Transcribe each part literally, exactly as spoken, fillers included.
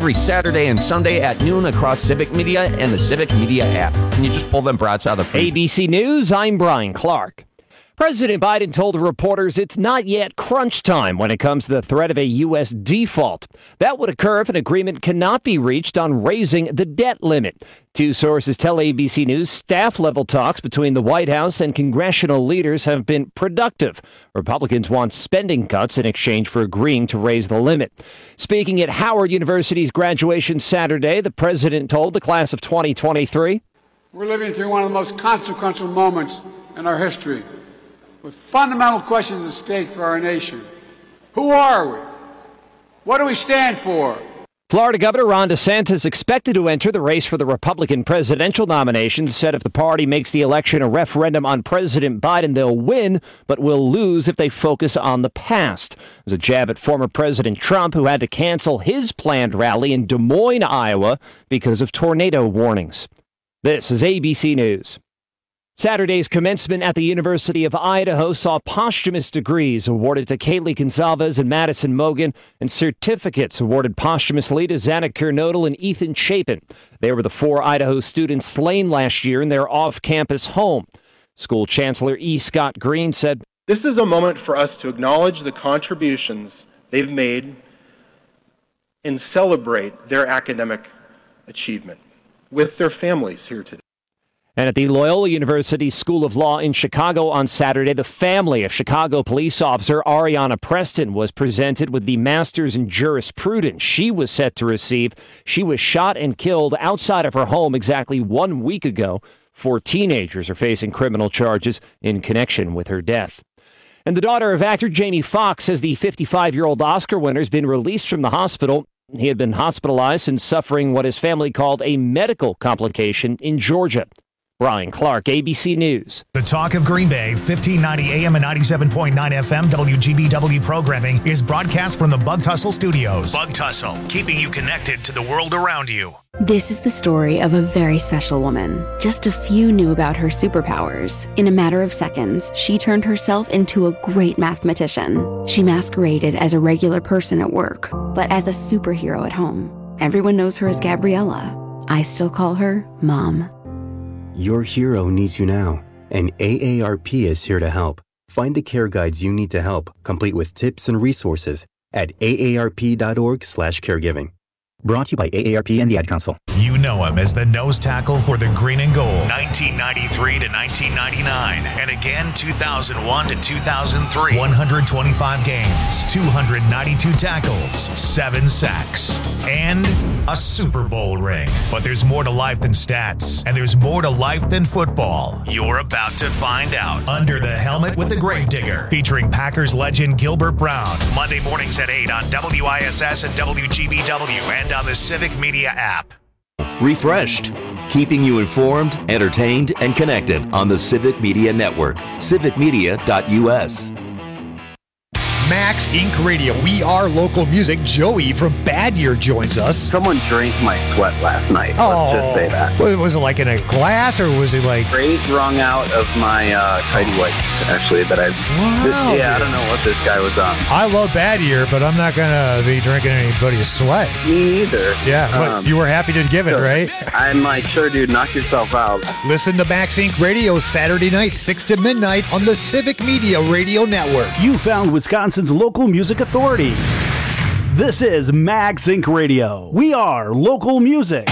every Saturday and Sunday at noon across Civic Media and the Civic Media app. Can you just pull them brats out of the freezer? A B C News, I'm Brian Clark. President Biden told reporters it's not yet crunch time when it comes to the threat of a U S default. That would occur if an agreement cannot be reached on raising the debt limit. Two sources tell A B C News staff-level talks between the White House and congressional leaders have been productive. Republicans want spending cuts in exchange for agreeing to raise the limit. Speaking at Howard University's graduation Saturday, the president told the class of twenty twenty-three, "We're living through one of the most consequential moments in our history, with fundamental questions at stake for our nation. Who are we? What do we stand for?" Florida Governor Ron DeSantis expected to enter the race for the Republican presidential nomination, said if the party makes the election a referendum on President Biden, they'll win, but will lose if they focus on the past. It was a jab at former President Trump, who had to cancel his planned rally in Des Moines, Iowa, because of tornado warnings. This is A B C News. Saturday's commencement at the University of Idaho saw posthumous degrees awarded to Kaylee Gonzalez and Madison Mogan, and certificates awarded posthumously to Zanik Kernodle and Ethan Chapin. They were the four Idaho students slain last year in their off-campus home. School Chancellor E. Scott Green said, "This is a moment for us to acknowledge the contributions they've made and celebrate their academic achievement with their families here today." And at the Loyola University School of Law in Chicago on Saturday, the family of Chicago police officer Ariana Preston was presented with the Master's in Jurisprudence she was set to receive. She was shot and killed outside of her home exactly one week ago. Four teenagers are facing criminal charges in connection with her death. And the daughter of actor Jamie Foxx says the fifty-five-year-old Oscar winner has been released from the hospital. He had been hospitalized and suffering what his family called a medical complication in Georgia. Brian Clark, A B C News. The Talk of Green Bay, fifteen ninety A M and ninety-seven point nine F M W G B W programming is broadcast from the Bug Tussle Studios. Bug Tussle, keeping you connected to the world around you. This is the story of a very special woman. Just a few knew about her superpowers. In a matter of seconds, she turned herself into a great mathematician. She masqueraded as a regular person at work, but as a superhero at home. Everyone knows her as Gabriella. I still call her Mom. Your hero needs you now, and A A R P is here to help. Find the care guides you need to help, complete with tips and resources at A A R P dot org slash caregiving. Brought to you by A A R P and the Ad Council. You know him as the nose tackle for the Green and Gold, nineteen ninety-three to nineteen ninety-nine, and again two thousand one to two thousand three. one hundred twenty-five games, two hundred ninety-two tackles, seven sacks, and a Super Bowl ring. But there's more to life than stats, and there's more to life than football. You're about to find out. Under the Helmet with the Gravedigger, featuring Packers legend Gilbert Brown. Monday mornings at eight on W I S S and W G B W and on the Civic Media app. Refreshed, keeping you informed, entertained, and connected on the Civic Media Network. civic media dot U S. Max Incorporated. We are local music. Joey from Bad Year joins us. Someone drank my sweat last night. Oh, let's just say that. Was it like in a glass, or was it like straight wrung out of my uh, tidy whites? Actually, that I. Wow. This, yeah, I don't know what this guy was on. I love Bad Year, but I'm not gonna be drinking anybody's sweat. Me either. Yeah, but um, you were happy to give it, so, right? I'm like, sure, dude, knock yourself out. Listen to Max Incorporated Radio Saturday night, six to midnight on the Civic Media Radio Network. You found Wisconsin's local music authority. This is Max Incorporated Radio. We are local music.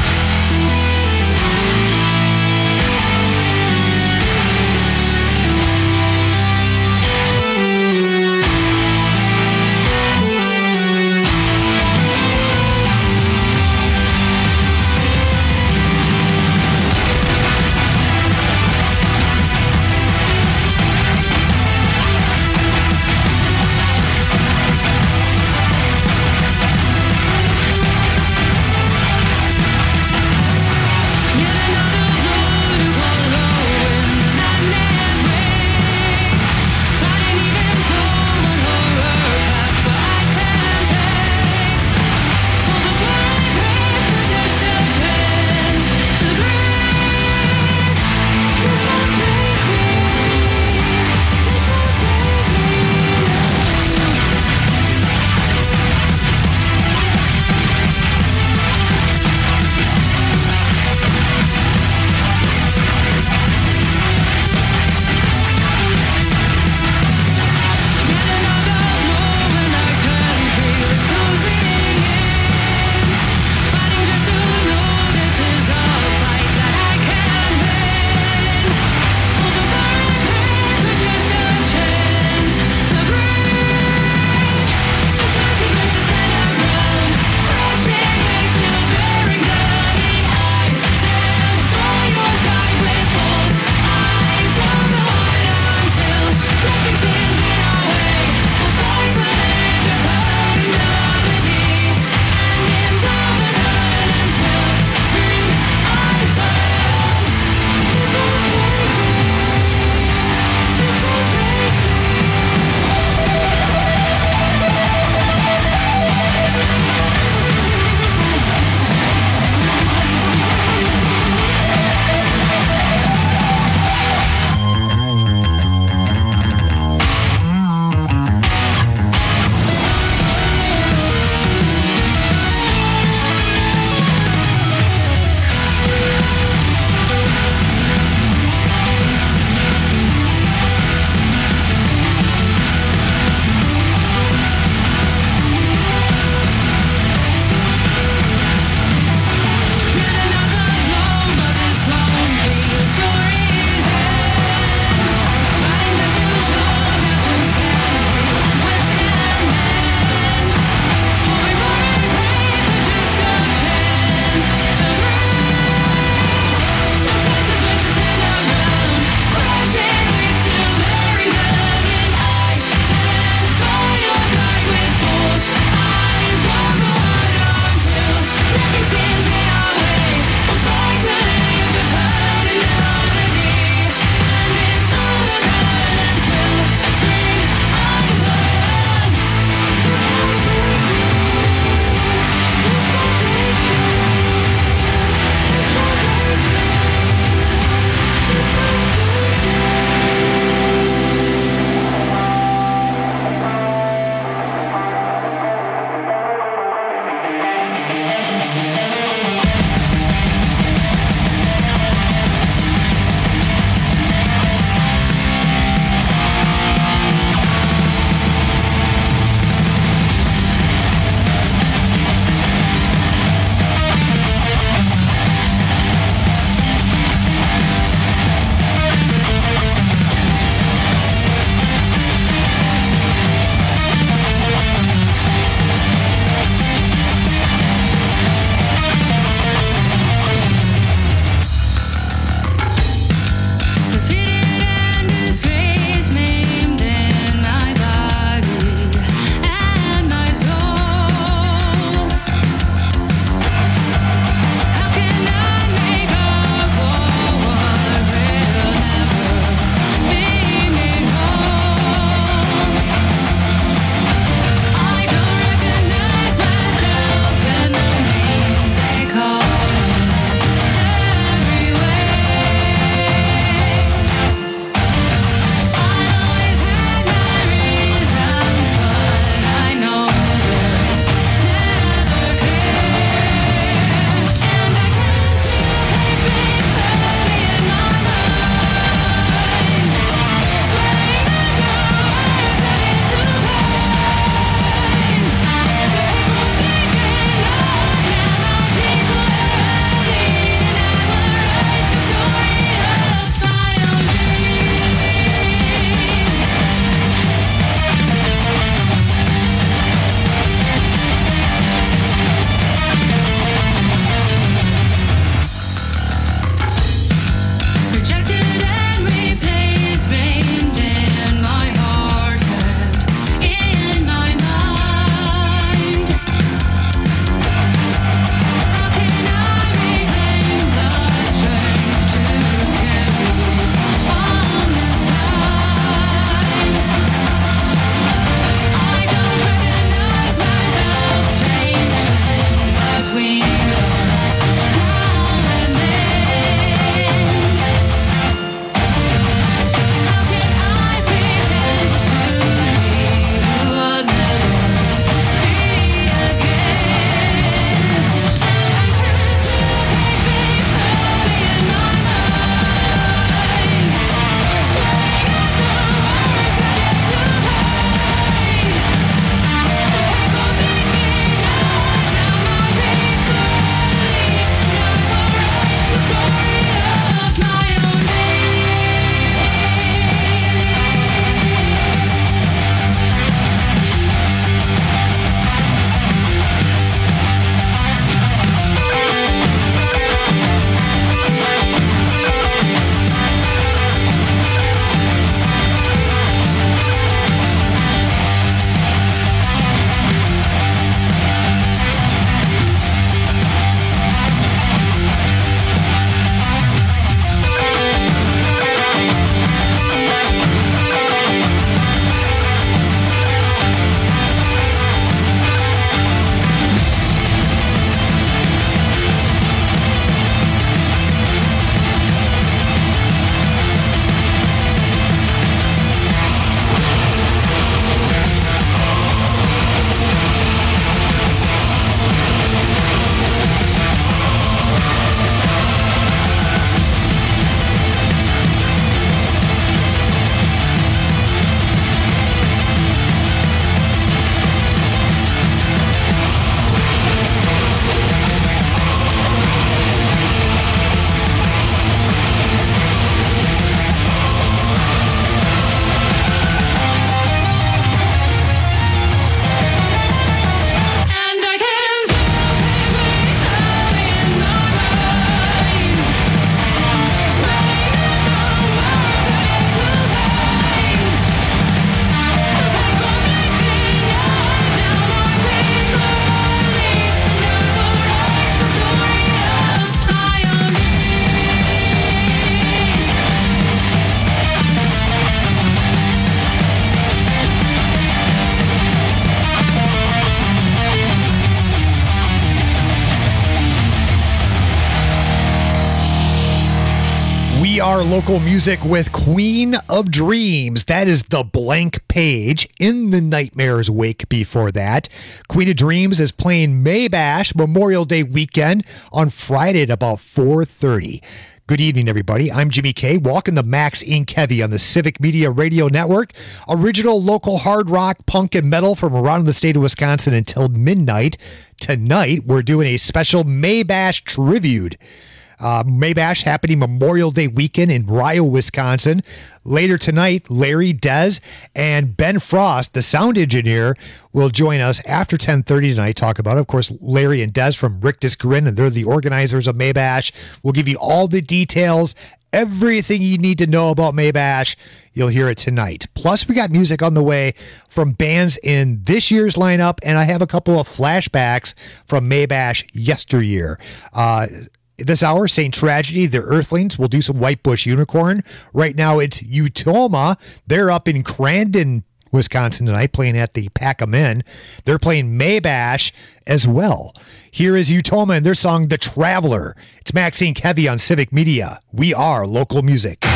are local music with Queen of Dreams. That is The Blank Page. In the Nightmare's wake before that, Queen of Dreams is playing Maybash Memorial Day weekend on Friday at about four thirty. Good evening, everybody. I'm Jimmy K. Welcome to Max Incorporated. Heavy on the Civic Media Radio Network. Original local hard rock, punk, and metal from around the state of Wisconsin until midnight. Tonight, we're doing a special Maybash tribute. Uh, Maybash happening Memorial Day weekend in Rio, Wisconsin. Later tonight, Larry, Dez, and Ben Frost, the sound engineer, will join us after ten thirty tonight. Talk about it. Of course, Larry and Dez from Rictus Corinne, and they're the organizers of Maybash. We'll give you all the details, everything you need to know about Maybash. You'll hear it tonight. Plus, we got music on the way from bands in this year's lineup, and I have a couple of flashbacks from Maybash yesteryear. Uh, This hour, Saint Tragedy, the Earthlings. We'll do some Whitebush Unicorn. Right now, it's Utoma. They're up in Crandon, Wisconsin tonight, playing at the Pack 'em In. They're playing Maybash as well. Here is Utoma and their song, The Traveler. It's Maxine Heavy on Civic Media. We are local music.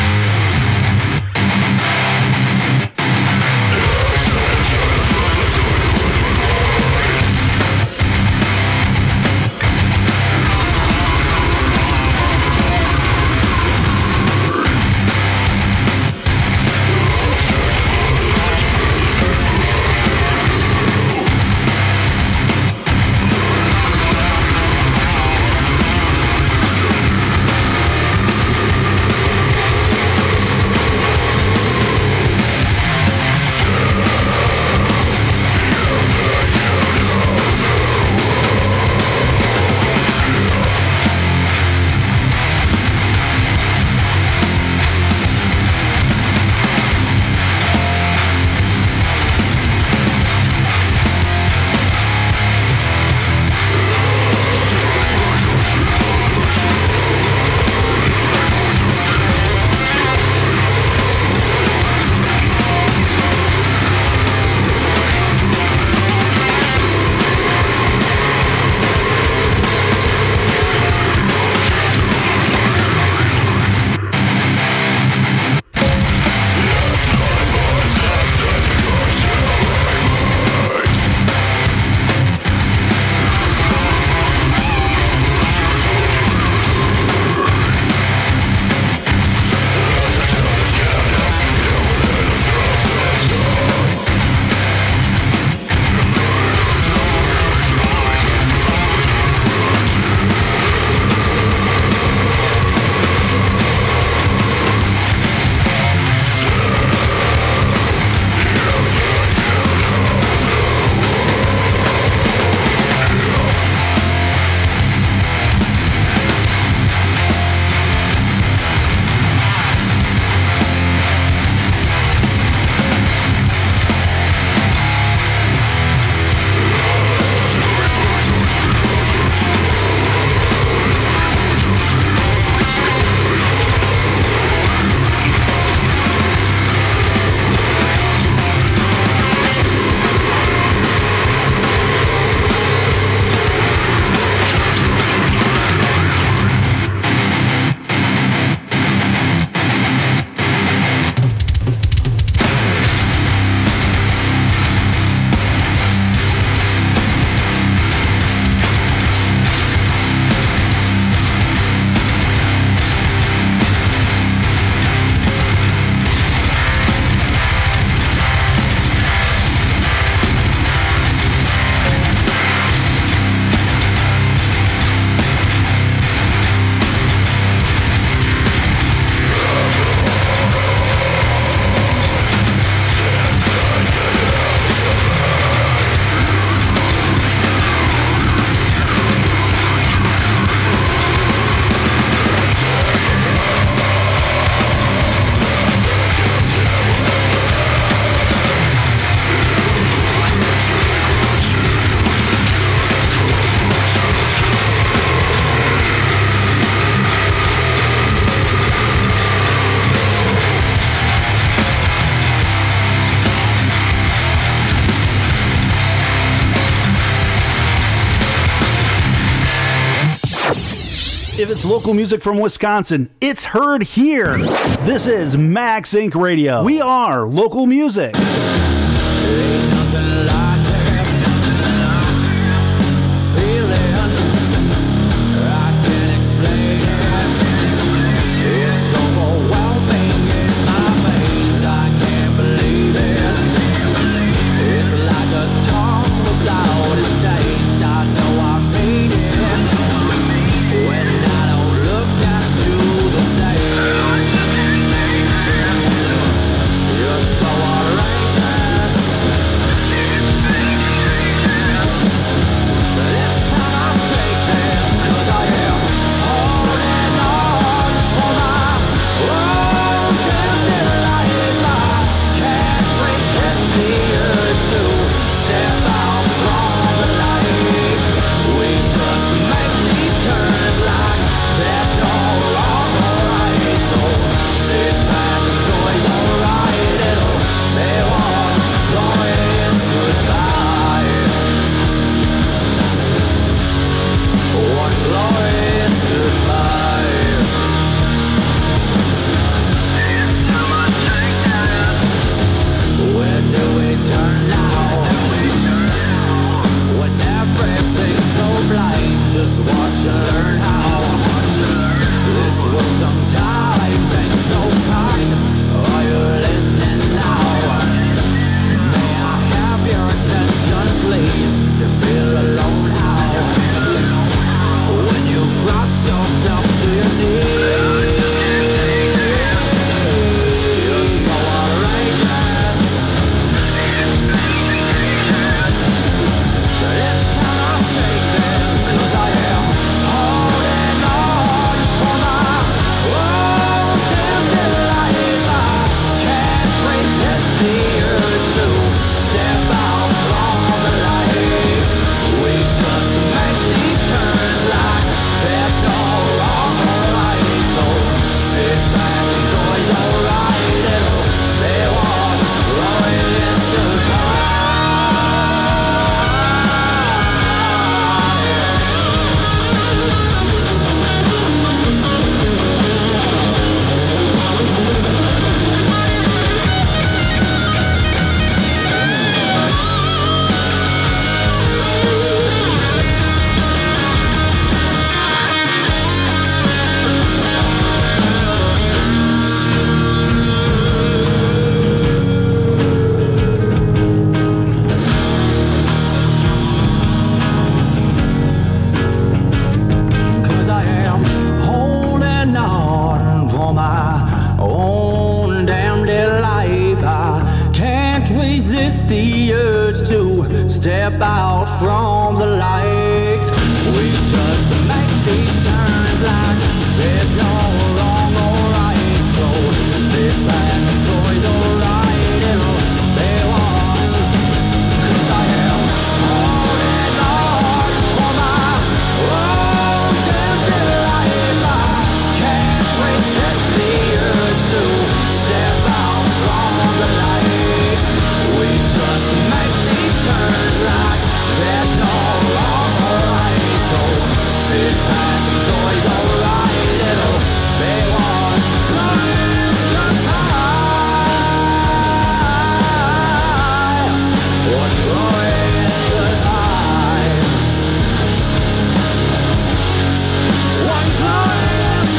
Traveler. that's local music from Wisconsin. It's heard here. This is Max Inc Radio. We are local music. Step out from the light. We just make these turns like there's no wrong or right. So sit back, enjoy the ride. It'll be on. 'Cause I am holding on for my own tempted life. I can't resist the urge to step out from the light. We just make these turns like there's no wrong or right. So sit back, enjoy the ride. It'll be one glorious goodbye. One glorious goodbye. One glorious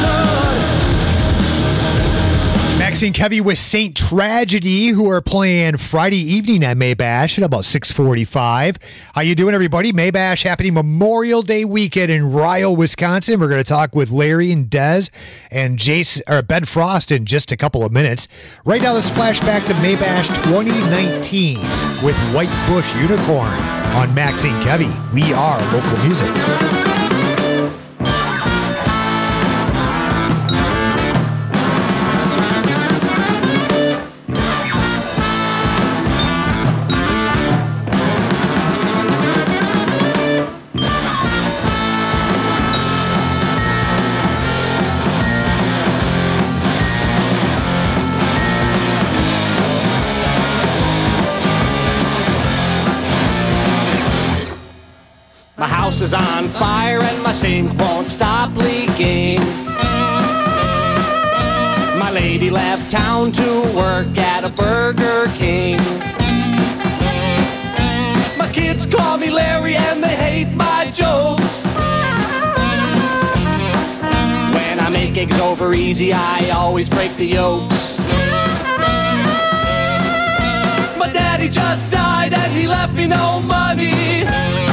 goodbye. Maxine Kevy with Saint Tragedy, who are playing Friday evening at Maybash at about six forty-five. How you doing, everybody? Maybash happening Memorial Day weekend in Ryle, Wisconsin. We're going to talk with Larry and Des and Jason or Ben Frost in just a couple of minutes. Right now, let's flash back to Maybash twenty nineteen with White Bush Unicorn on Maxine Kevy. We are local music. is on fire and my sink won't stop leaking. My lady left town to work at a Burger King. My kids call me Larry and they hate my jokes. When I make eggs over easy, I always break the yolks. My daddy just died and he left me no money.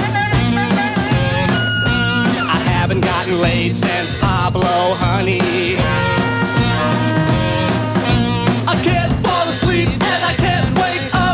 I haven't gotten laid since Pablo Honey. I can't fall asleep and I can't wake up.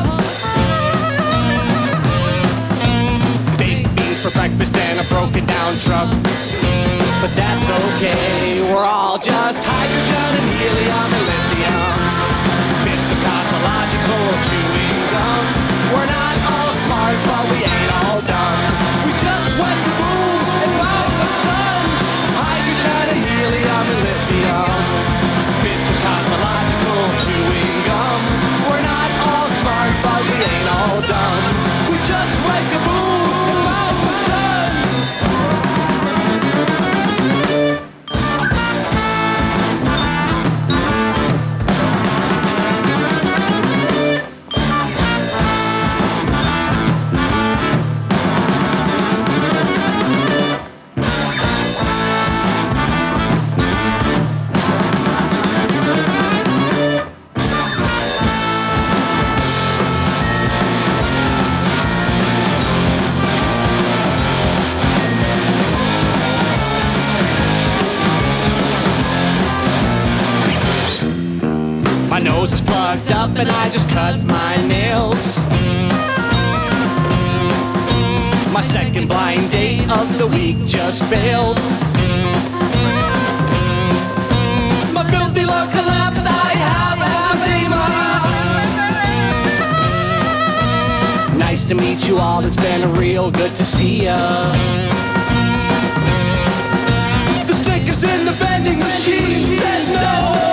Baked beans for breakfast and a broken down truck. But that's okay, we're all just hydrogen and helium and lithium. Bits of cosmological chewing gum. We're not all smart, but we ain't all dumb. We just went to moon and found the sun. Hydrogen and helium and lithium. Bits of cosmological chewing gum. We're not all smart, but we ain't all dumb. We just went to moon and found the sun. My nose is plugged up and I just cut my nails. My second blind date of the week just failed. My filthy love collapsed, I have emphysema. Nice to meet you all, it's been real good to see ya. The stickers in the vending machine says no.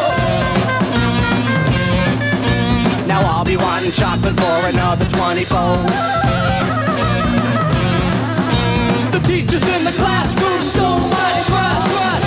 Now I'll be wanting chocolate for another twenty-four. The teachers in the classroom stole my trust.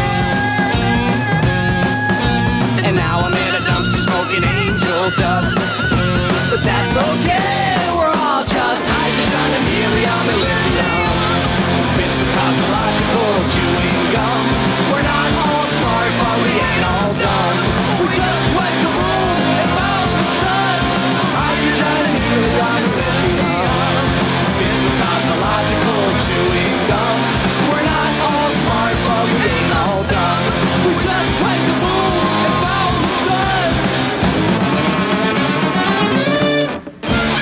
And now I'm in a dumpster smoking angel dust. But that's okay, we're all just hydrogen and helium and lithium. Bits of cosmological chewing gum. We're not all smart, but we ain't all dumb. We just went to moon and found the sun. Hydrogen and helium and lithium. Bits of cosmological chewing gum. We're not all smart, but we ain't all dumb. We just went to moon and found the sun.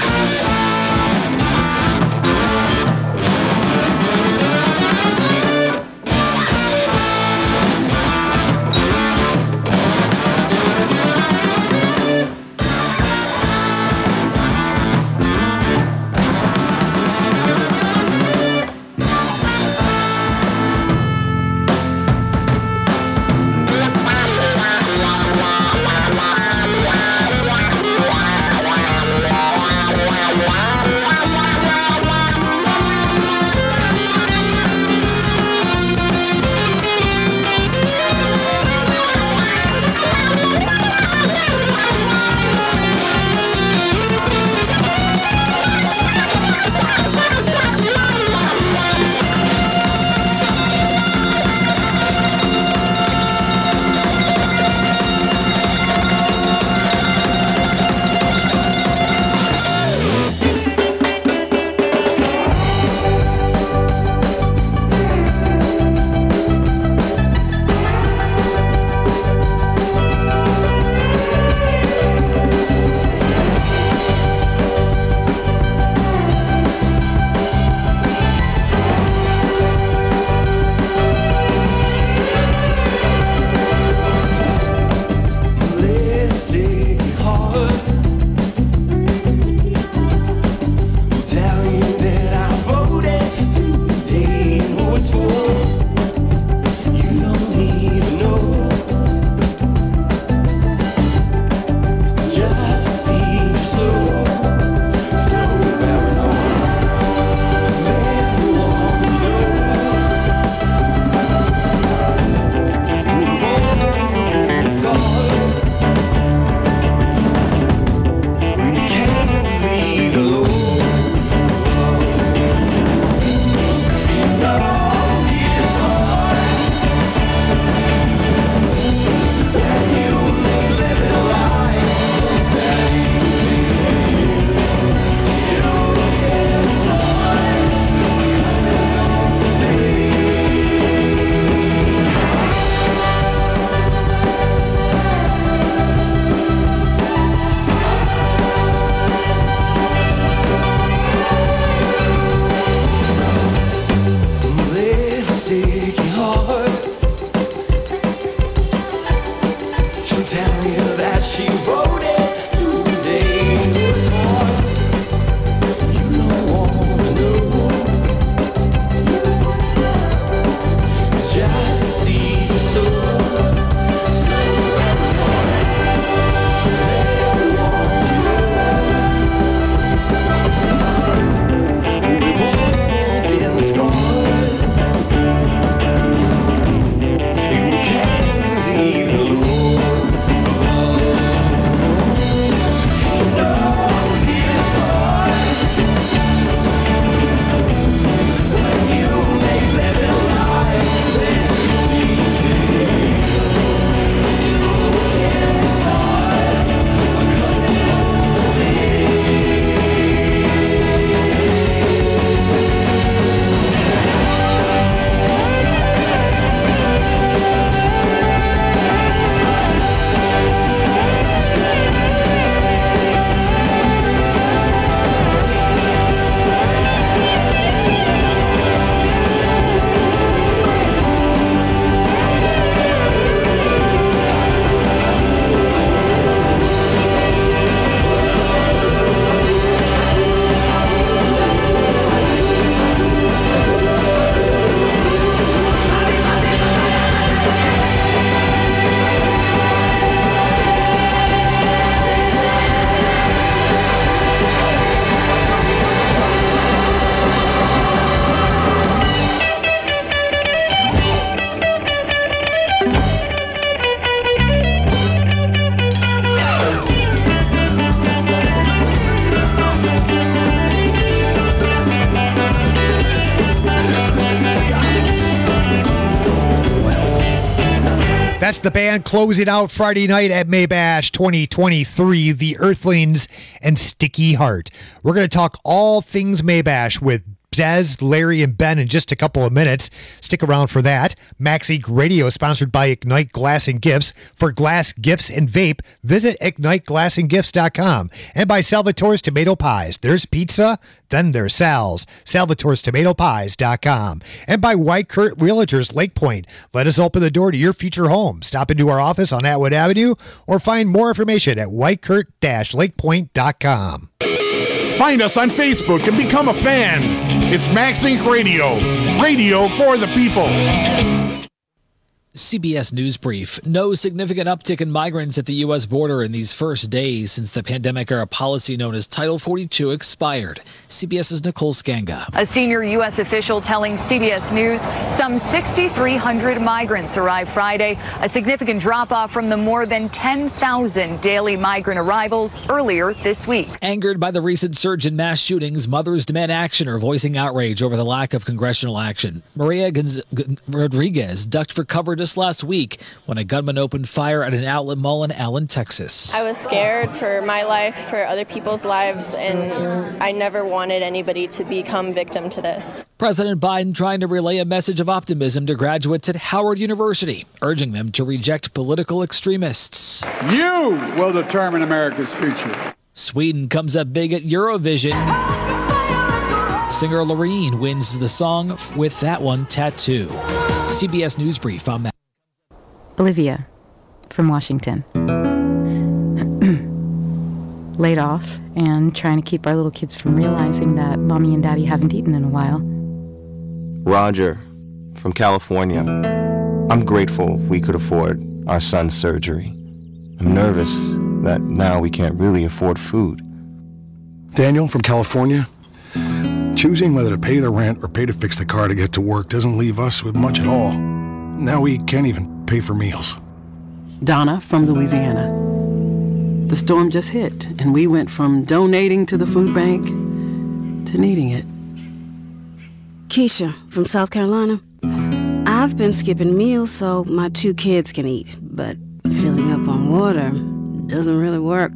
That's the band closing out Friday night at Maybash twenty twenty-three, The Earthlings and Sticky Heart. We're going to talk all things Maybash with Des, Larry, and Ben in just a couple of minutes. Stick around for that. Max Inc Radio, sponsored by Ignite Glass and Gifts. For glass, gifts, and vape, visit ignite glass and gifts dot com. And by Salvatore's Tomato Pies. There's pizza, then there's Sal's. salvatores tomato pies dot com. And by White Kurt Realtors Lake Point. Let us open the door to your future home. Stop into our office on Atwood Avenue or find more information at white kurt dash lake point dot com. Find us on Facebook and become a fan. It's Max Inc Radio, radio for the people. C B S News Brief. No significant uptick in migrants at the U S border in these first days since the pandemic-era policy known as Title forty-two expired. CBS's Nicole Skanga. A senior U S official telling C B S News some six thousand three hundred migrants arrived Friday, a significant drop-off from the more than ten thousand daily migrant arrivals earlier this week. Angered by the recent surge in mass shootings, mothers demand action or voicing outrage over the lack of congressional action. Maria Gonz- G- Rodriguez ducked for cover just last week when a gunman opened fire at an outlet mall in Allen, Texas. I was scared for my life, for other people's lives, and I never wanted anybody to become victim to this. President Biden trying to relay a message of optimism to graduates at Howard University, urging them to reject political extremists. You will determine America's future. Sweden comes up big at Eurovision. Singer Loreen wins the song with that one, Tattoo. C B S News Brief on that. Olivia from Washington. Laid off and trying to keep our little kids from realizing that mommy and daddy haven't eaten in a while. Roger from California. I'm grateful we could afford our son's surgery. I'm nervous that now we can't really afford food. Daniel from California. Choosing whether to pay the rent or pay to fix the car to get to work doesn't leave us with much at all. Now we can't even pay for meals. Donna from Louisiana. The storm just hit, and we went from donating to the food bank to needing it. Keisha from South Carolina. I've been skipping meals so my two kids can eat, but filling up on water doesn't really work.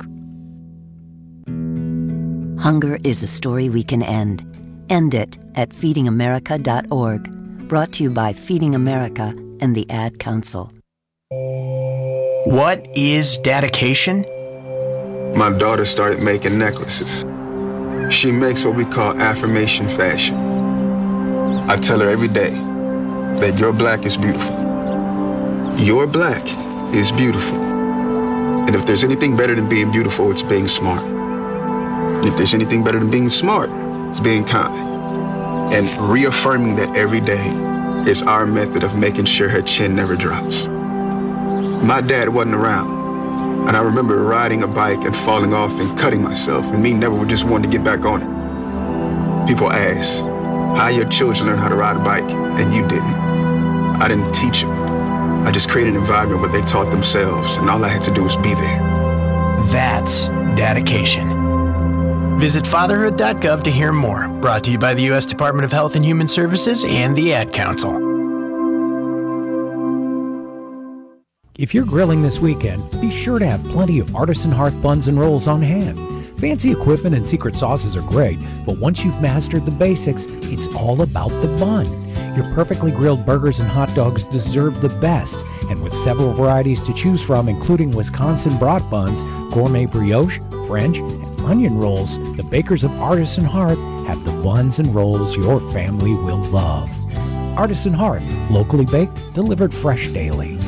Hunger is a story we can end. End it at feeding america dot org. Brought to you by Feeding America and the Ad Council. What is dedication? My daughter started making necklaces. She makes what we call affirmation fashion. I tell her every day that your black is beautiful. Your black is beautiful. And if there's anything better than being beautiful, it's being smart. And if there's anything better than being smart, it's being kind. And reaffirming that every day is our method of making sure her chin never drops. My dad wasn't around, and I remember riding a bike and falling off and cutting myself, and me never just wanting to get back on it. People ask, how your children learn how to ride a bike, and you didn't. I didn't teach them. I just created an environment where they taught themselves, and all I had to do was be there. That's dedication. Visit fatherhood dot gov to hear more. Brought to you by the U S Department of Health and Human Services and the Ad Council. If you're grilling this weekend, be sure to have plenty of Artisan Hearth buns and rolls on hand. Fancy equipment and secret sauces are great, but once you've mastered the basics, it's all about the bun. Your perfectly grilled burgers and hot dogs deserve the best, and with several varieties to choose from, including Wisconsin brat buns, gourmet brioche, French, and onion rolls, the bakers of Artisan Hearth have the buns and rolls your family will love. Artisan Hearth, locally baked, delivered fresh daily.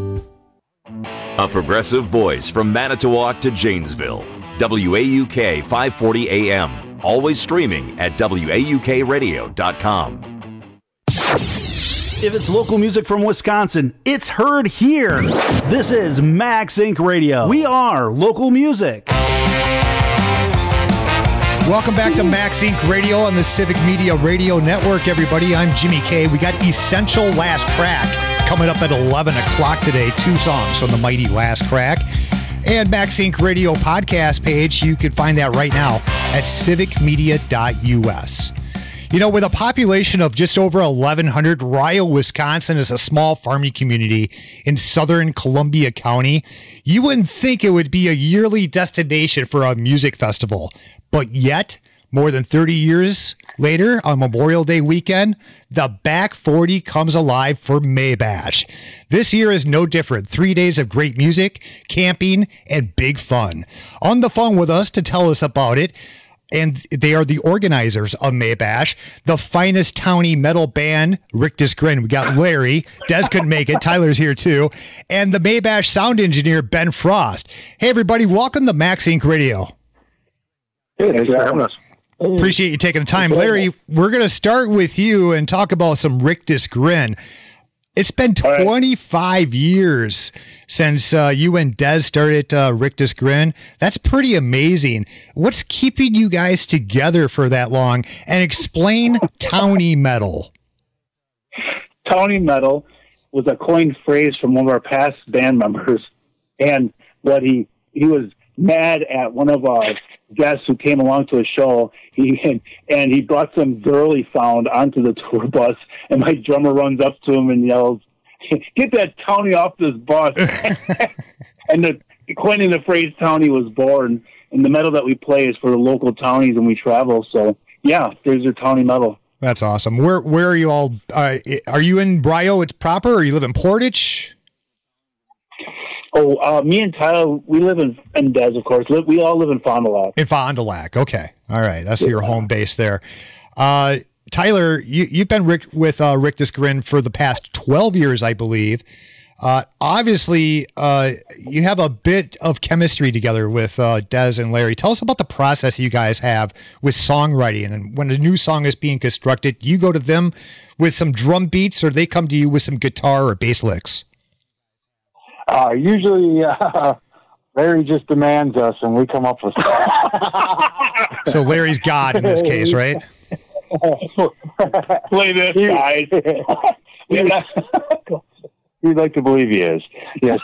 A progressive voice from Manitowoc to Janesville. W A U K five forty A M. Always streaming at W A U K radio dot com. If it's local music from Wisconsin, it's heard here. This is Max Inc Radio. We are local music. Welcome back to Max Inc Radio on the Civic Media Radio Network, everybody. I'm Jimmy K. We got Essential Last Crack coming up at eleven o'clock today. Two songs from the mighty Last Crack. And Max Inc Radio podcast page, you can find that right now at civic media dot U S. You know, with a population of just over eleven hundred, Ryle, Wisconsin is a small farming community in southern Columbia County. You wouldn't think it would be a yearly destination for a music festival, but yet, more than thirty years later, on Memorial Day weekend, the Back forty comes alive for Maybash. This year is no different. Three days of great music, camping, and big fun. On the phone with us to tell us about it, and they are the organizers of Maybash, the finest towny metal band, Rictus Grin. We got Larry. Des couldn't make it. Tyler's here too. And the Maybash sound engineer, Ben Frost. Hey, everybody. Welcome to Max Inc Radio. Hey, thanks for having us. Appreciate you taking the time. Larry, we're going to start with you and talk about some Rictus Grin. It's been twenty-five years since uh, you and Des started uh, Rictus Grin. That's pretty amazing. What's keeping you guys together for that long? And explain towny metal. Towny metal was a coined phrase from one of our past band members, and what he he was mad at one of our guests who came along to a show. He and, and he brought some girl he found onto the tour bus, and my drummer runs up to him and yells, "Get that towny off this bus!" And the coining the phrase "towny" was born. And the metal that we play is for the local townies when we travel. So yeah, there's your towny metal. That's awesome. Where where are you all? Uh, are you in Brio? It's proper, or you live in Portage? Oh, uh, me and Tyler, we live in, and Des, of course, live, we all live in Fond du Lac. In Fond du Lac, okay. All right, that's your home base there. Uh, Tyler, you, you've been Rick, with uh, Rictus Grin for the past twelve years, I believe. Uh, obviously, uh, you have a bit of chemistry together with uh, Des and Larry. Tell us about the process you guys have with songwriting. And when a new song is being constructed, you go to them with some drum beats, or they come to you with some guitar or bass licks? Uh, usually, uh, Larry just demands us, and we come up with stuff. So Larry's God in this case, right? Play this, guys. We'd like to believe he is. Yes.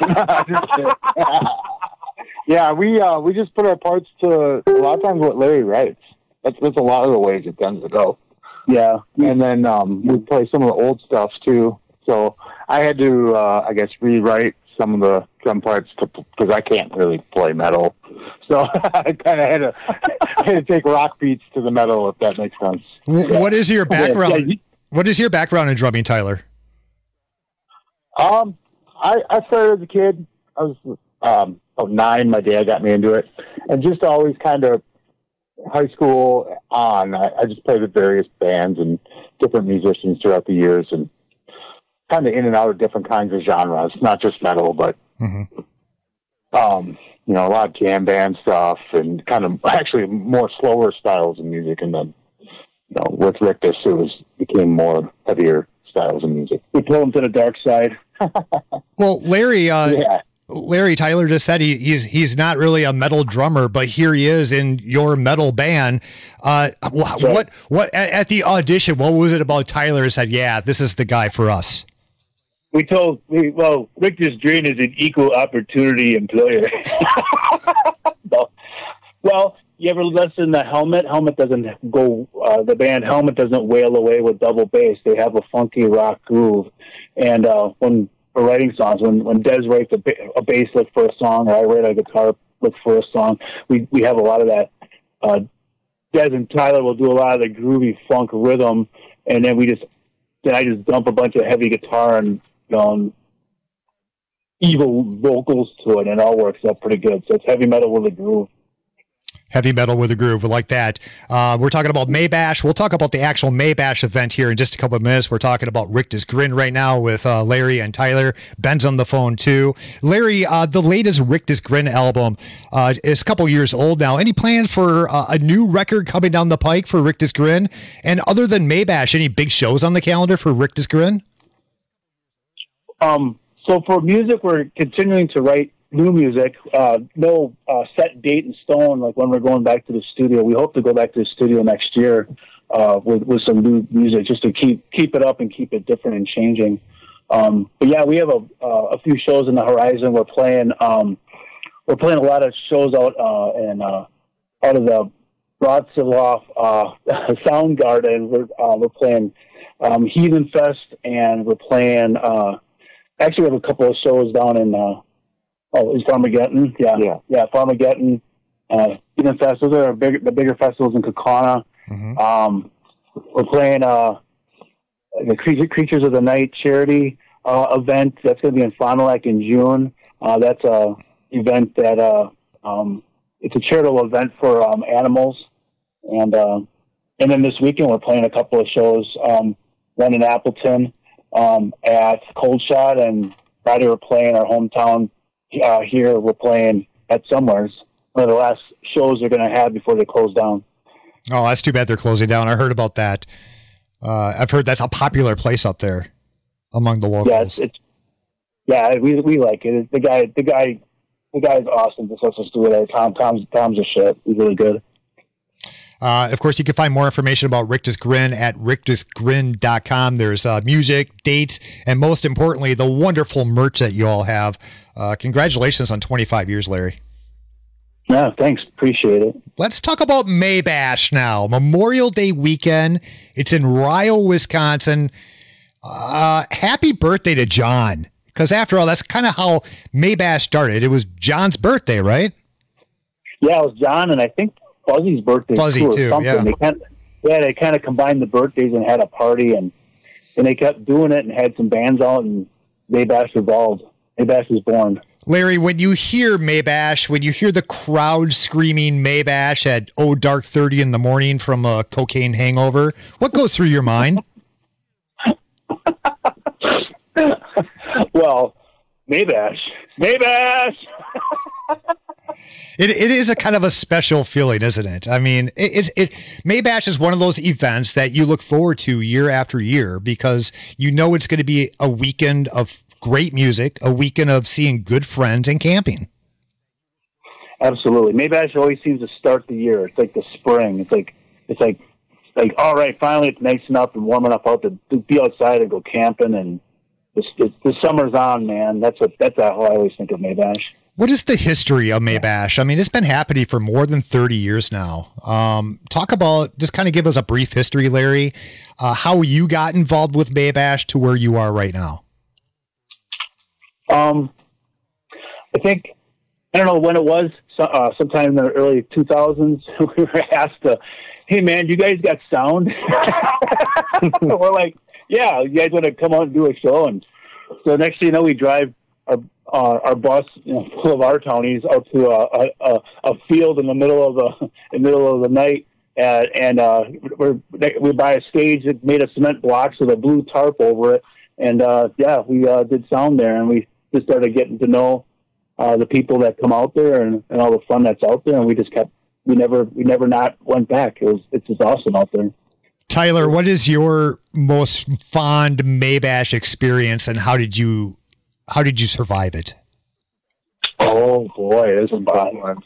Yeah, we uh, we just put our parts to a lot of times what Larry writes. That's that's a lot of the ways it tends to go. Yeah, and then um, we play some of the old stuff too. So I had to, uh, I guess, rewrite some of the drum parts because I can't really play metal. So I kind of had to, had to take rock beats to the metal, if that makes sense. What is your background? What is your background in drumming, Tyler? Um, I, I started as a kid. I was um, about nine. My dad got me into it, and just always kind of high school on. I, I just played with various bands and different musicians throughout the years, and kind of in and out of different kinds of genres, not just metal, but mm-hmm. um, you know, a lot of jam band stuff and kind of actually more slower styles of music. And then, you know, with Rictus, it was became more heavier styles of music. We pull him to the dark side. Well, Larry, uh, yeah. Larry Tyler just said he, he's he's not really a metal drummer, but here he is in your metal band. Uh, what, what what at, at the audition? What was it about Tyler that said, "Yeah, this is the guy for us"? We told, we, well, Rictus Grin is an equal opportunity employer. Well, you ever listen to Helmet? Helmet doesn't go, uh, the band Helmet doesn't wail away with double bass. They have a funky rock groove. And uh, when for writing songs, when, when Des writes a, a bass lick for a song, or I write a guitar lick for a song, we, we have a lot of that. Uh, Des and Tyler will do a lot of the groovy funk rhythm, and then we just, then I just dump a bunch of heavy guitar and Um, evil vocals to it, and it all works out pretty good. So it's heavy metal with a groove. Heavy metal with a groove, like that. Uh, we're talking about Maybash. We'll talk about the actual Maybash event here in just a couple of minutes. We're talking about Rictus Grin right now with uh, Larry and Tyler. Ben's on the phone too. Larry, uh, the latest Rictus Grin album uh, is a couple years old now. Any plans for uh, a new record coming down the pike for Rictus Grin? And other than Maybash, any big shows on the calendar for Rictus Grin? Um, so for music, we're continuing to write new music. Uh, no uh, set date in stone, like when we're going back to the studio. We hope to go back to the studio next year uh, with, with some new music, just to keep keep it up and keep it different and changing. Um, but yeah, we have a uh, a few shows in the horizon. We're playing um, we're playing a lot of shows out uh, in uh, out of the Wrocław uh, Soundgarden. We're uh, we're playing um, Heathen Fest, and we're playing. Uh, actually, we have a couple of shows down in. Uh, oh, is Farmageddon? Yeah, yeah, yeah. Farmageddon, uh, Heathen Fest. Those are our big, the bigger festivals in Kaukauna. Mm-hmm. Um, we're playing uh, the Creatures of the Night charity uh, event. That's going to be in Fond du Lac in June. Uh, that's a event that uh, um, it's a charitable event for um, animals, and uh, and then this weekend we're playing a couple of shows. Um, one in Appleton um, at Cold Shot, and Friday we're playing our hometown uh, here. We're playing at Somewheres. One of the last shows they're going to have before they close down. Oh, that's too bad they're closing down. I heard about that. Uh, I've heard that's a popular place up there among the locals. Yeah, it's, it's yeah, we we like it. The guy, the guy, the guy's awesome. Just lets us do it. Tom, Tom's, Tom's a shit. He's really good. Uh, of course, you can find more information about Rictus Grin at rictus grin dot com. There's uh, music, dates, and most importantly, the wonderful merch that you all have. Uh, congratulations on twenty-five years, Larry. Yeah, thanks. Appreciate it. Let's talk about Maybash now. Memorial Day weekend. It's in Ryle, Wisconsin. Uh, happy birthday to John. Because after all, that's kind of how Maybash started. It was John's birthday, right? Yeah, it was John, and I think Fuzzy's birthday Fuzzy too, or too, something. yeah. They kind of, yeah, they kind of combined the birthdays and had a party, and and they kept doing it and had some bands out, and Maybash evolved. Maybash was born. Larry, when you hear Maybash, when you hear the crowd screaming Maybash at oh dark thirty in the morning from a cocaine hangover, what goes through your mind? Well, Maybash, Maybash. It it is a kind of a special feeling, isn't it? I mean, it, it it Maybash is one of those events that you look forward to year after year because you know it's going to be a weekend of great music, a weekend of seeing good friends and camping. Absolutely, Maybash always seems to start the year. It's like the spring. It's like it's like like all right, finally it's nice enough and warm enough out to, to be outside and go camping, and the, the, the summer's on, man. That's what that's how I always think of Maybash. What is the history of Maybash? I mean, it's been happening for more than thirty years now. Um, talk about, just kind of give us a brief history, Larry, uh, how you got involved with Maybash to where you are right now. Um, I think, I don't know when it was, so, uh, sometime in the early two thousands, we were asked, to, hey man, you guys got sound? We're like, yeah, you guys want to come out and do a show? And so next thing you know, we drive our, uh, our bus, you know, full of our townies out to a, a, a field in the middle of the, in the middle of the night. Uh, and uh, we're, we buy a stage that made of cement blocks with a blue tarp over it. And uh, yeah, we uh, did sound there, and we just started getting to know uh, the people that come out there and, and all the fun that's out there. And we just kept, we never, we never not went back. It was, it's just awesome out there. Tyler, what is your most fond Maybash experience, and how did you, how did you survive it? Oh boy, there's some fun ones.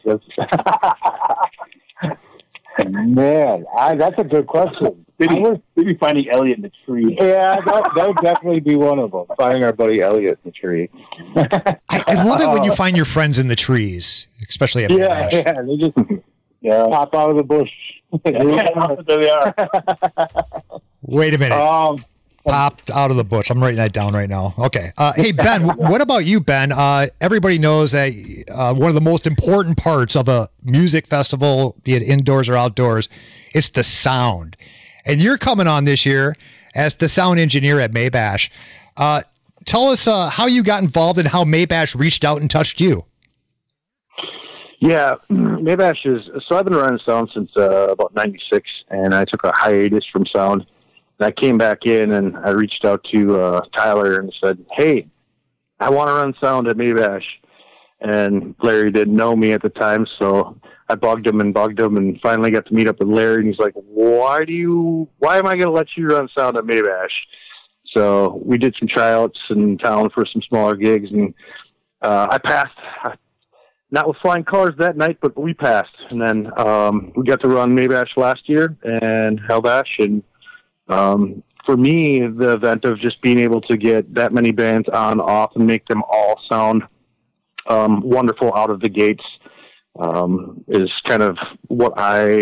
Man, I, that's a good question. Maybe, was, maybe finding Elliot in the tree. Yeah, that, that would definitely be one of them. Finding our buddy Elliot in the tree. I, I love it when you find your friends in the trees, especially at yeah, Maybash. yeah, they just yeah. pop out of the bush. There they are. Wait a minute. Um, Popped out of the bush. I'm writing that down right now. Okay. Uh, hey, Ben, what about you, Ben? Uh, everybody knows that uh, one of the most important parts of a music festival, be it indoors or outdoors, it's the sound. And you're coming on this year as the sound engineer at Maybash. Uh, tell us uh, how you got involved and how Maybash reached out and touched you. Yeah, Maybash is, so I've been running sound since uh, about ninety-six, and I took a hiatus from sound. And I came back in, and I reached out to uh, Tyler and said, hey, I want to run sound at Maybash. And Larry didn't know me at the time, so I bugged him and bugged him, and finally got to meet up with Larry, and he's like, why do you, why am I going to let you run sound at Maybash? So we did some tryouts in town for some smaller gigs, and uh, I passed, not with flying colors that night, but we passed. And then um, we got to run Maybash last year and Hellbash, and Um, for me, the event of just being able to get that many bands on, off, and make them all sound um, wonderful out of the gates um, is kind of what I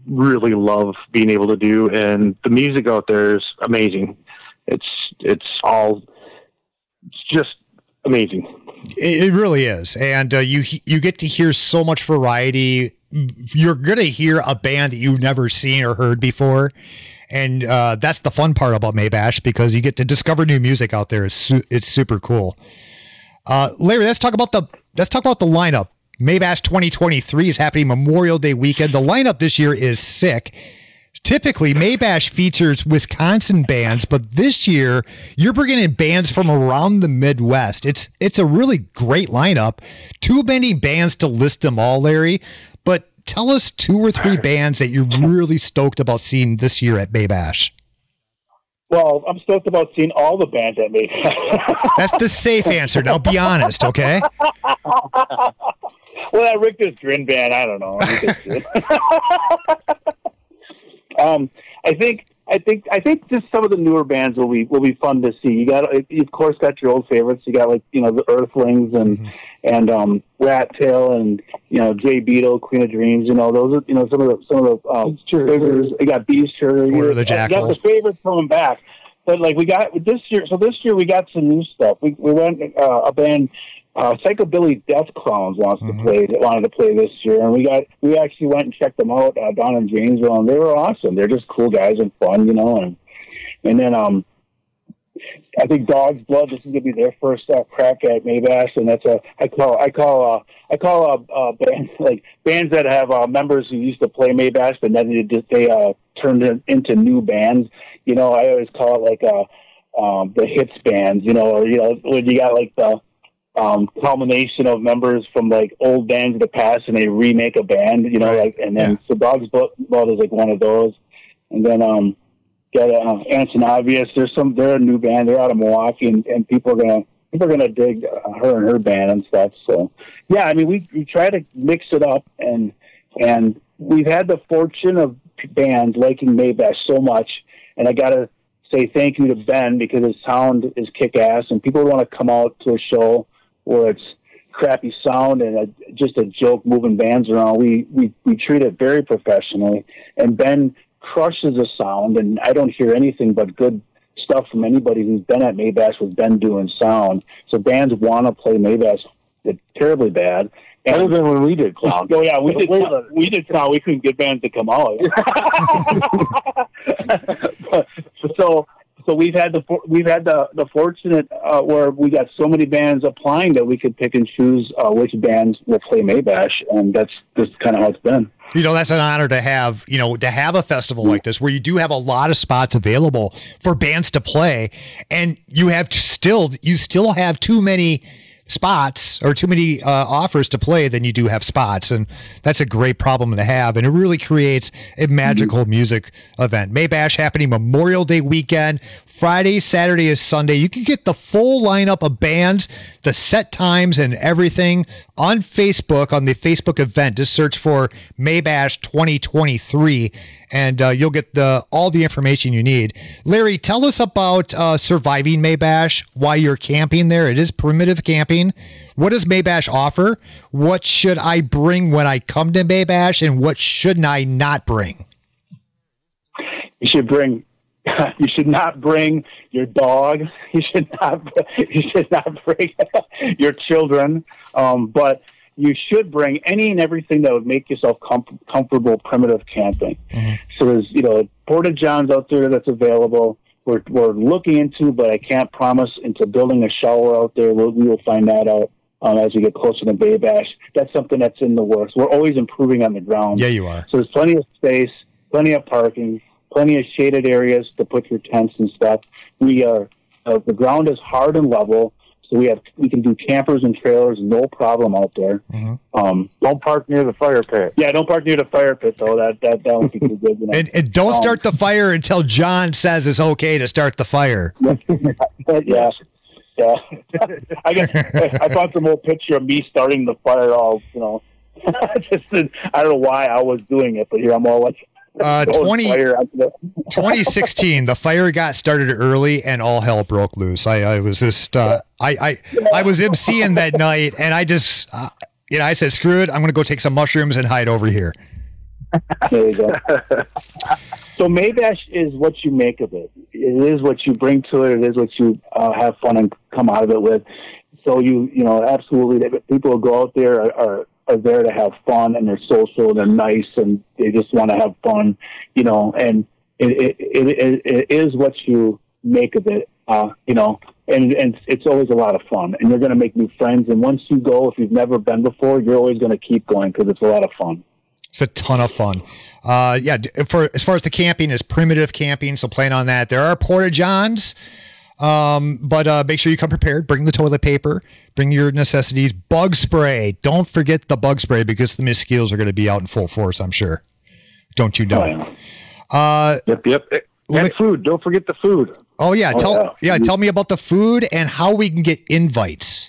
really love being able to do, and the music out there is amazing. It's it's all it's just amazing. It, it really is, and uh, you you get to hear so much variety. You're gonna hear a band that you've never seen or heard before, and uh, that's the fun part about Maybash, because you get to discover new music out there. It's su- it's super cool. Uh, Larry, let's talk about the let's talk about the lineup. Maybash twenty twenty-three is happening Memorial Day weekend. The lineup this year is sick. Typically, Maybash features Wisconsin bands, but this year you're bringing in bands from around the Midwest. It's it's a really great lineup. Too many bands to list them all, Larry, but tell us two or three bands that you're really stoked about seeing this year at Maybash. Well, I'm stoked about seeing all the bands at Maybash. That's the safe answer. Now be honest, okay? Well, that Richter's Grin Band, I don't know. um, I think, I think, I think just some of the newer bands will be will be fun to see. You got, you of course, got your old favorites. You got like you know the Earthlings and mm-hmm. and um, Rat Tail and you know Jay Beetle, Queen of Dreams. You know those are you know some of the some of the um, favorites. You got Beaster. You the Jackal. got the favorites coming back. But like we got this year, so this year we got some new stuff. We we went uh, a band. Uh, Psychobilly Death Clowns wants mm-hmm. to play. Wanted to play this year, and we got we actually went and checked them out uh, down in Janesville, and they were awesome. They're just cool guys and fun, you know. And and then um, I think Dog's Blood. This is gonna be their first uh, crack at Maybash, and that's a I call I call uh, I call uh, uh, bands like bands that have uh, members who used to play Maybash, but then they just they uh, turned it into new bands. You know, I always call it like uh, um, the hits bands. You know, or you know when you got like the Um, culmination of members from like old bands of the past, and they remake a band, you know, like, and then yeah. so Dog's Blood is like one of those, and then um, got uh, Anson Obvious. There's some, they're a new band. They're out of Milwaukee, and, and people are gonna people are gonna dig uh, her and her band and stuff. So yeah, I mean, we we try to mix it up, and and we've had the fortune of bands liking Maybash so much, and I gotta say thank you to Ben, because his sound is kick ass, and people want to come out to a show where it's crappy sound and a, just a joke moving bands around. We, we, we treat it very professionally, and Ben crushes the sound, and I don't hear anything but good stuff from anybody who's been at Maybash with Ben doing sound. So bands want to play Maybash. It's terribly bad. And, Other than when we did clown. Oh yeah, we did we did clown. We couldn't get bands to come out. so So we've had the we've had the the fortunate uh, where we got so many bands applying that we could pick and choose uh, which bands will play Maybash, and that's just kind of how it's been. You know, that's an honor to have. You know, to have a festival like this where you do have a lot of spots available for bands to play, and you have still you still have too many spots or too many uh, offers to play than you do have spots, and that's a great problem to have, and it really creates a magical mm-hmm. music event. Maybash happening Memorial Day weekend, Friday, Saturday, is Sunday. You can get the full lineup of bands, the set times, and everything on Facebook, on the Facebook event. Just search for Maybash twenty twenty-three, and uh, you'll get the all the information you need. Larry, tell us about uh, surviving Maybash, why you're camping there. It is primitive camping. What does Maybash offer? What should I bring when I come to Maybash, and what should I not bring? You should bring You should not bring your dog. You should not. You should not bring your children. Um, but you should bring any and everything that would make yourself com- comfortable primitive camping. Mm-hmm. So there's, you know, Porta Johns out there that's available. We're we're looking into, but I can't promise into building a shower out there. We'll, we will find that out um, as we get closer to Maybash. That's something that's in the works. We're always improving on the ground. Yeah, you are. So there's plenty of space, plenty of parking, plenty of shaded areas to put your tents and stuff. We are uh, the ground is hard and level, so we have we can do campers and trailers, no problem out there. Mm-hmm. Um, don't park near the fire pit. Yeah, don't park near the fire pit though. That that that would be too good. You know? and, and don't um, start the fire until John says it's okay to start the fire. yeah, yeah. I guess I found some old picture of me starting the fire. All you know, just I don't know why I was doing it, but here I'm all like. Uh, twenty, twenty sixteen, the fire got started early and all hell broke loose. I, I was just, uh, I, I, I was emceeing that night, and I just, uh, you know, I said, screw it, I'm going to go take some mushrooms and hide over here. There you go. So Maybash is what you make of it. It is what you bring to it. It is what you uh, have fun and come out of it with. So you, you know, absolutely, people who go out there are, are, are there to have fun, and they're social, and they're nice, and they just want to have fun, you know, and it, it, it, it is what you make of it, uh, you know, and, and it's always a lot of fun, and you're going to make new friends. And once you go, if you've never been before, you're always going to keep going because it's a lot of fun. It's a ton of fun. Uh, yeah, for as far as the camping is primitive camping, so plan on that. There are porta johns, um, but uh, make sure you come prepared. Bring the toilet paper, bring your necessities, bug spray. Don't forget the bug spray because the mosquitoes are going to be out in full force, I'm sure. Don't you know? Oh, yeah. Uh, yep, yep. And food. Don't forget the food. Oh yeah, Oh, tell yeah. yeah, tell me about the food and how we can get invites.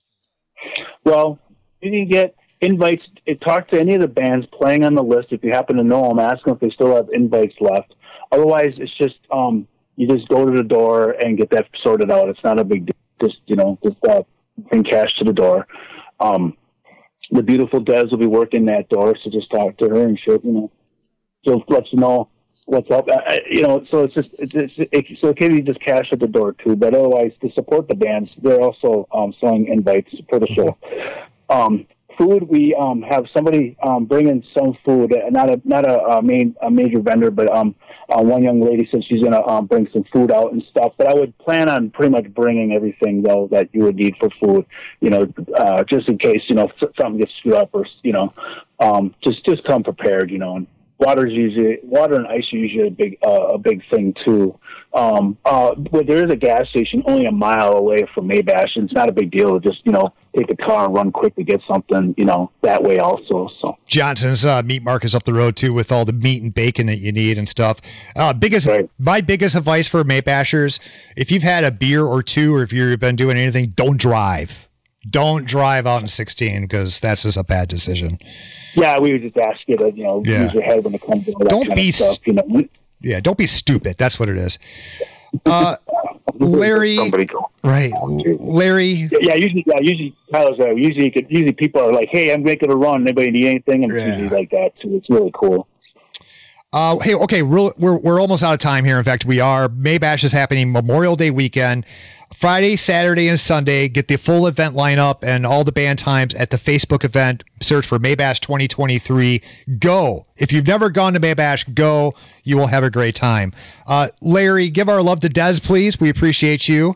Well, you can get invites. Talk to any of the bands playing on the list. If you happen to know them, ask them if they still have invites left. Otherwise, it's just um, you just go to the door and get that sorted out. It's not a big deal. Just, you know, just uh, bring cash to the door. Um, the beautiful Des will be working that door, so just talk to her and she'll, you know, she'll let you know what's up. I, you know, so it's just it's, it's it, so occasionally just cash at the door too. But otherwise, to support the bands, they're also um, selling invites for the show. Um, food, we um, have somebody um, bring in some food. uh, Not a not a, a main a major vendor, but um, uh, one young lady said she's gonna um, bring some food out and stuff. But I would plan on pretty much bringing everything though that you would need for food. You know, uh, just in case you know something gets screwed up or you know, um, just just come prepared. You know. And, Water's usually water and ice are usually a big uh, a big thing too. Um, uh, but there is a gas station only a mile away from Maybash, and it's not a big deal to just you know take a car and run quick to get something you know that way also. So Johnson's uh, Meat Market is up the road too with all the meat and bacon that you need and stuff. Uh, biggest right. My biggest advice for Maybashers: if you've had a beer or two, or if you've been doing anything, don't drive. Don't drive out in sixteen because that's just a bad decision. Yeah, we would just ask you to, you know, Yeah. use your head when it comes to that Don't kind be of stuff, you know. Yeah, don't be stupid. That's what it is. Uh, Larry, right? Larry, Yeah, usually, yeah, usually, Tyler's right. Usually, you could, usually people are like, "Hey, I'm making a run. Anybody need anything?" And it's usually like that too. It's really cool. Uh, hey, okay, we're, we're we're almost out of time here. In fact, we are. Maybash is happening Memorial Day weekend, Friday, Saturday, and Sunday. Get the full event lineup and all the band times at the Facebook event. Search for Maybash twenty twenty-three. Go. If you've never gone to Maybash, go. You will have a great time. Uh, Larry, give our love to Des, please. We appreciate you.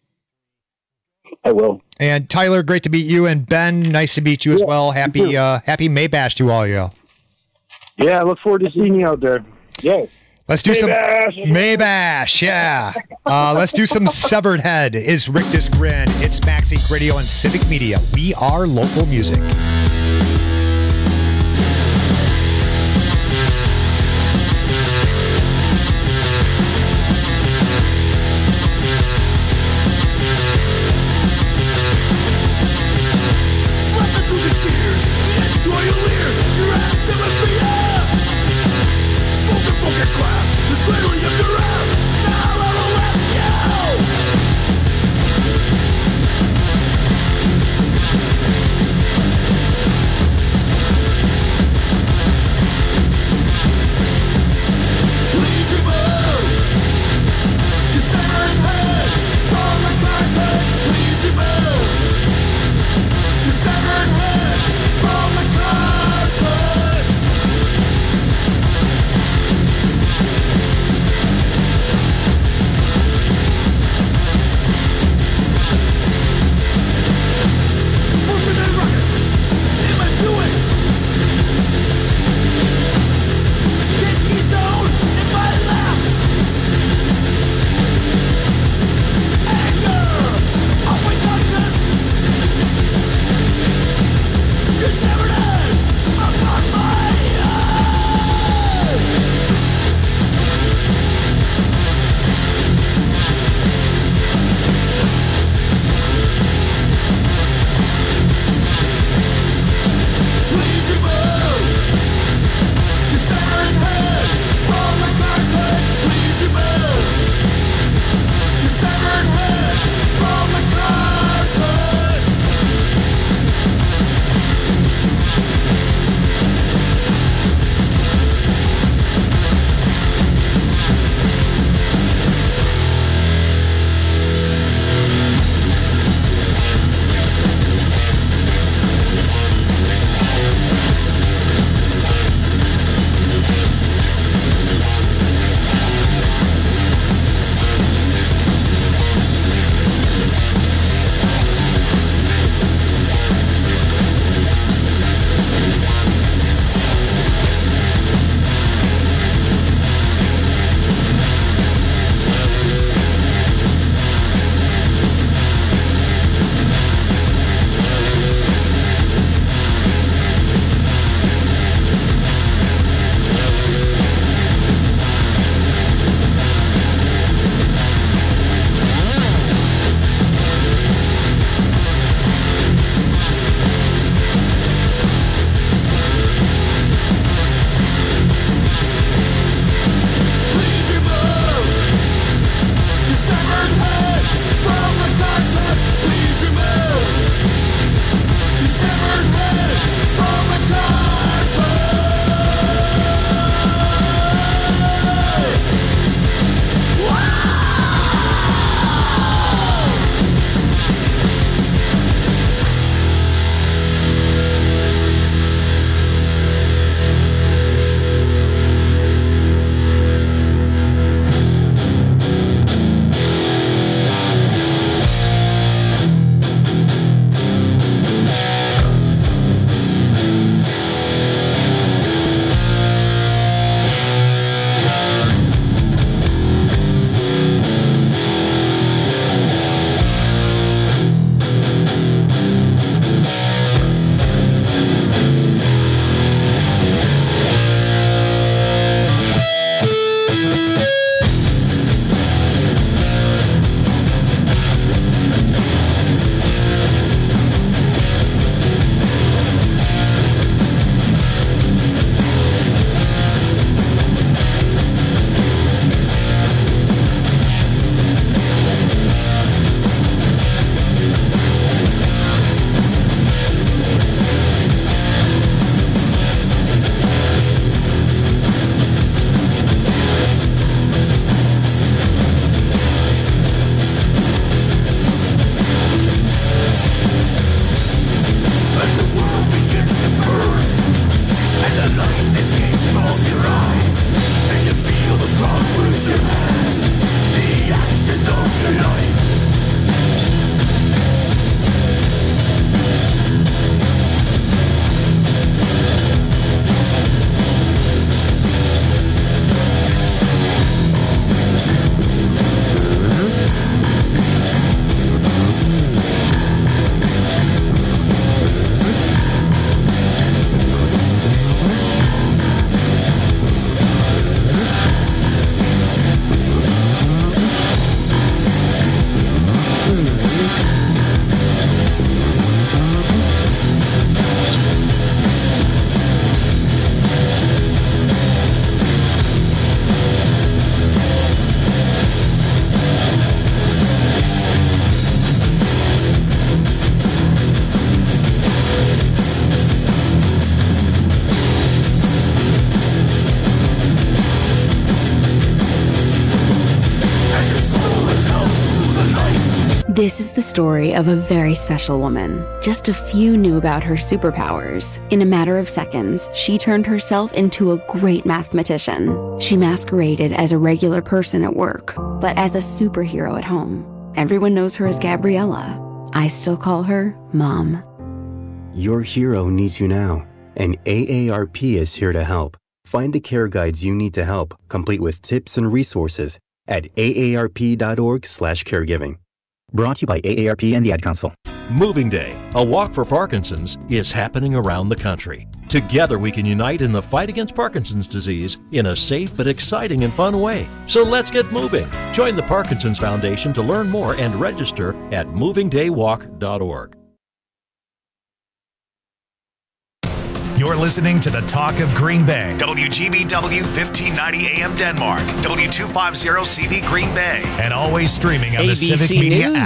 I will. And Tyler, great to meet you. And Ben, nice to meet you as well. Happy uh, happy Maybash to all you. Yeah, I look forward to seeing you out there. Yes. Let's do some Maybash, yeah. Uh, let's do some Severed Head. It's Rick This Grin. It's Max Inc Radio and Civic Media. We are local music. This is the story of a very special woman. Just a few knew about her superpowers. In a matter of seconds, she turned herself into a great mathematician. She masqueraded as a regular person at work, but as a superhero at home. Everyone knows her as Gabriella. I still call her Mom. Your hero needs you now, and A A R P is here to help. Find the care guides you need to help, complete with tips and resources at A A R P dot org slash caregiving. Brought to you by A A R P and the Ad Council. Moving Day, a walk for Parkinson's, is happening around the country. Together we can unite in the fight against Parkinson's disease in a safe but exciting and fun way. So let's get moving. Join the Parkinson's Foundation to learn more and register at moving day walk dot org. You're listening to the Talk of Green Bay. W G B W fifteen ninety A M Denmark. W two fifty C V Green Bay. And always streaming on A B C the Civic Media News,